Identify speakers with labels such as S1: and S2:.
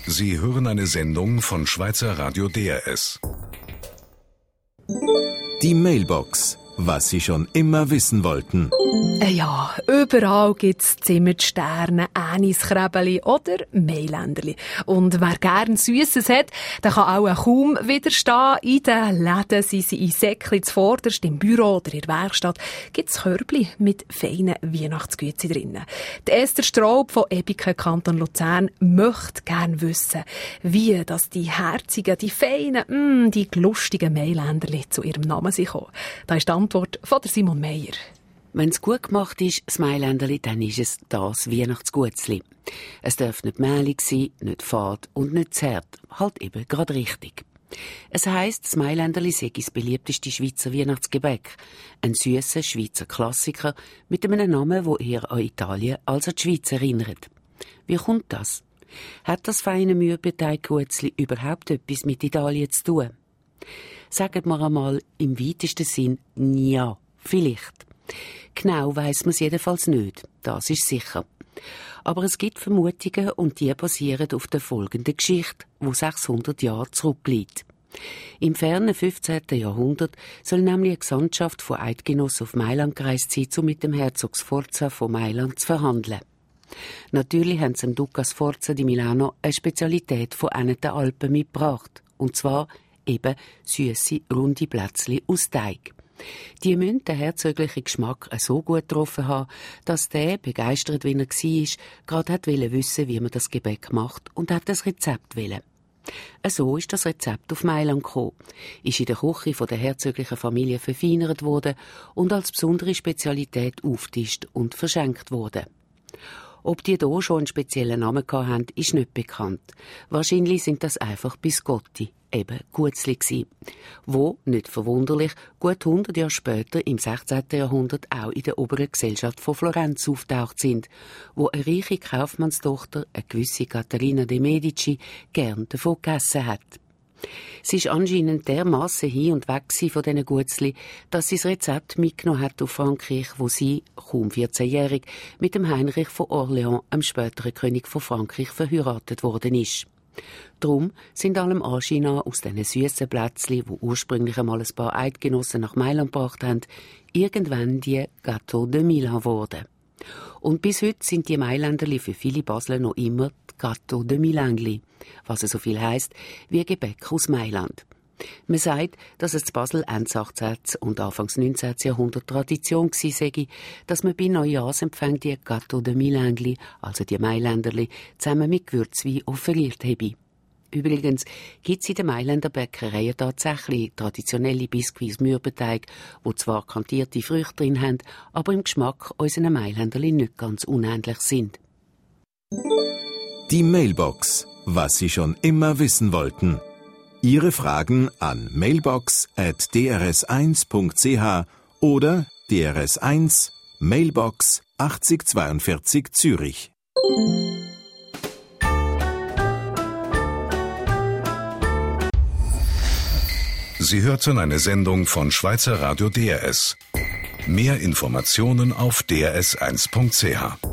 S1: Sie hören eine Sendung von Schweizer Radio DRS.
S2: Die Mailbox. Was Sie schon immer wissen wollten.
S3: Ja, überall gibt es Zimmersterne, Aniskräbeli oder Mailänderli. Und wer gern Süßes hat, der kann auch kaum widerstehen. In den Läden sind sie in Säckchen zuvorderst, im Büro oder in der Werkstatt gibt es Körbli mit feinen Weihnachtsgüten drinnen. Die Esther Straub von Ebiken Kanton Luzern möchte gern wissen, wie dass die herzigen, die feinen, die lustigen Mailänderli zu ihrem Namen sind gekommen. Da ist die Antwort von der Simon Meyer.
S4: Wenn es gut gemacht ist, das Mailänderli, dann ist es das Weihnachtsgutzli. Es darf nicht mehlig sein, nicht fad und nicht zart. Halt eben gerade richtig. Es heisst, das Mailänderli sei das beliebteste Schweizer Weihnachtsgebäck. Ein süßer Schweizer Klassiker mit einem Namen, der eher an Italien als an die Schweiz erinnert. Wie kommt das? Hat das feine Mürbeteiggutzli überhaupt etwas mit Italien zu tun? Sagen wir einmal im weitesten Sinn ja, vielleicht. Genau weiss man es jedenfalls nicht, das ist sicher. Aber es gibt Vermutungen und die basieren auf der folgenden Geschichte, die 600 Jahre zurückliegt. Im fernen 15. Jahrhundert soll nämlich eine Gesandtschaft von Eidgenossen auf Mailand gereist sein, um mit dem Herzog Sforza von Mailand zu verhandeln. Natürlich haben sie dem Duca Sforza di Milano eine Spezialität von einer der Alpen mitgebracht, und zwar eben süsse, runde Plätzchen aus Teig. Die müssen den herzoglichen Geschmack so gut getroffen haben, dass der, begeistert wie er war, gerade wollte wissen, wie man das Gebäck macht und hat das Rezept wollen. So ist das Rezept auf Mailand gekommen, ist in der Küche von der herzoglichen Familie verfeinert worden und als besondere Spezialität aufgetischt und verschenkt worden. Ob die hier schon einen speziellen Namen hatten, ist nicht bekannt. Wahrscheinlich sind das einfach Biscotti, eben Gutzli gsi, wo, nicht verwunderlich, gut 100 Jahre später im 16. Jahrhundert auch in der oberen Gesellschaft von Florenz auftaucht sind, wo eine reiche Kaufmannstochter, eine gewisse Caterina de Medici, gern davon gegessen hat. Sie ist anscheinend dermassen hin und weg von diesen Gutzli, dass sie das Rezept mitgenommen hat auf Frankreich, wo sie, kaum 14-jährig, mit dem Heinrich von Orléans, dem späteren König von Frankreich, verheiratet worden ist. Darum sind allem Anschein nach aus diesen süssen Plätzchen, die ursprünglich einmal ein paar Eidgenossen nach Mailand gebracht haben, irgendwann die Gâteau de Milan geworden. Und bis heute sind die Mailänderli für viele Basler noch immer die Gâteau de Milangli, was so viel heisst wie Gebäck aus Mailand. Man sagt, dass es zu Basel Ende 18. und Anfangs 19. Jahrhundert Tradition gewesen sei, dass man bei Neujahrsempfang die Gâteau de Milangli, also die Mailänderli, zusammen mit Gewürzwein offeriert habe. Übrigens gibt es in den Mailänder Bäckereien tatsächlich traditionelle Biskuits aus Mürbeteig, die zwar kantierte Früchte drin haben, aber im Geschmack unseren Mailänderli nicht ganz unähnlich sind.
S2: Die Mailbox. Was Sie schon immer wissen wollten. Ihre Fragen an mailbox@drs1.ch oder DRS1 Mailbox 8042 Zürich.
S1: Sie hörten eine Sendung von Schweizer Radio DRS. Mehr Informationen auf drs1.ch.